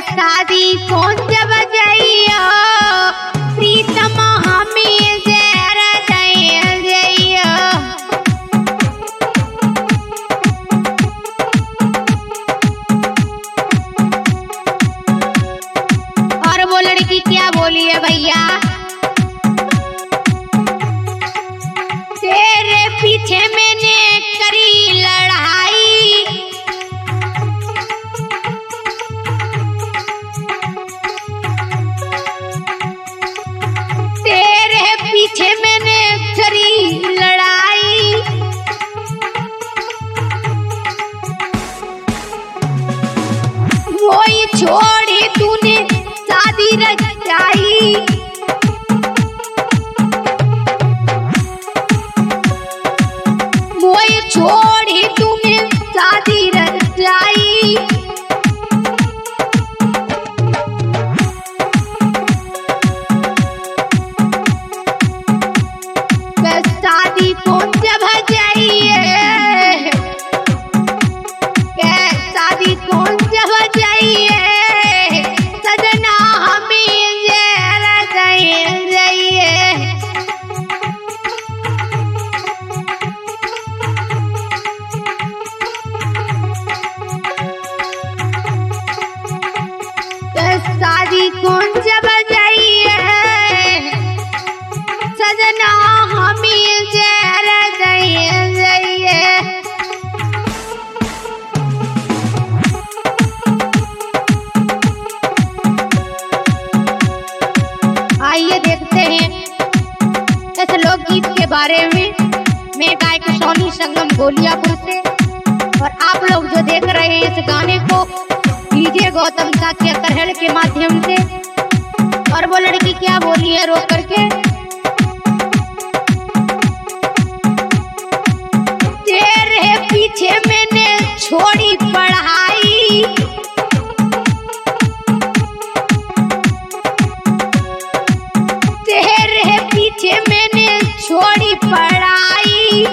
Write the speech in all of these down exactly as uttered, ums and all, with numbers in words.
शादी कौन जब जाइयो प्रीतम हमें जरा जाइयो। और वो लड़की क्या बोली है भैया, तेरे पीछे मैंने करी लड़ाई, तेरे पीछे मैंने करी लड़ाई, वो ही छोड़ी तूने शादी रचाई, वो ही छोड़ी तूने शादी रचाई। शादी कौन जब जाइए, शादी कौन जब जाइए सजना हमें जरा जाइए। शादी कौन जब जाइए सजना हमें जरा जाइए। आइए देखते हैं इस लोकगीत के बारे में। मैं गायक सोनी संगम गोलियापुर से, और आप लोग जो देख रहे हैं इस गाने को डीजे गौतम साक्य करहल के माध्यम से। और वो लड़की क्या बोली है रो करके, तेरे पीछे मैंने छोड़ी पढ़ाई, तेरे पीछे मैंने छोड़ी पढ़ाई,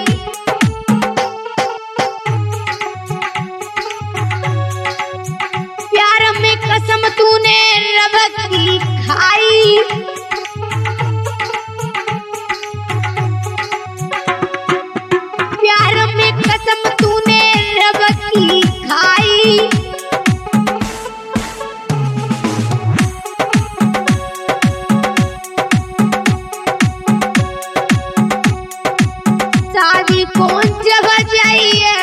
प्यार में कसम तूने रब की खाई, प्यार में कसम तूने रब की खाई, शादी कौन जब जाइए,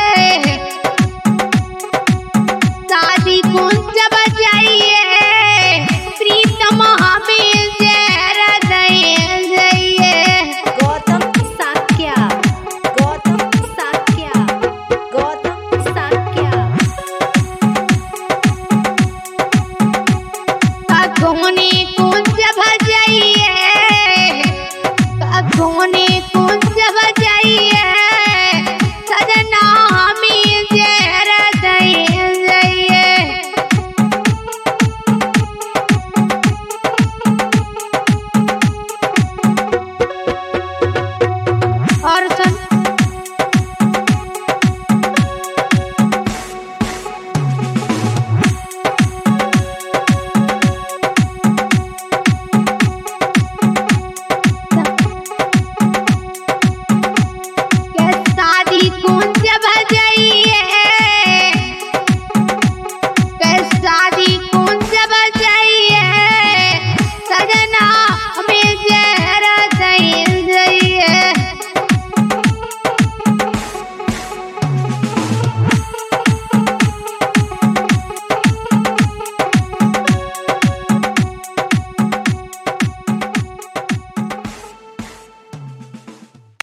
शादी कौन जब जाइए प्रीतम हमें जरा जाइए। गौतम साक्या, गौतम साक्या, गौतम साक्या। कगोने कौन जब जाइए, कगोने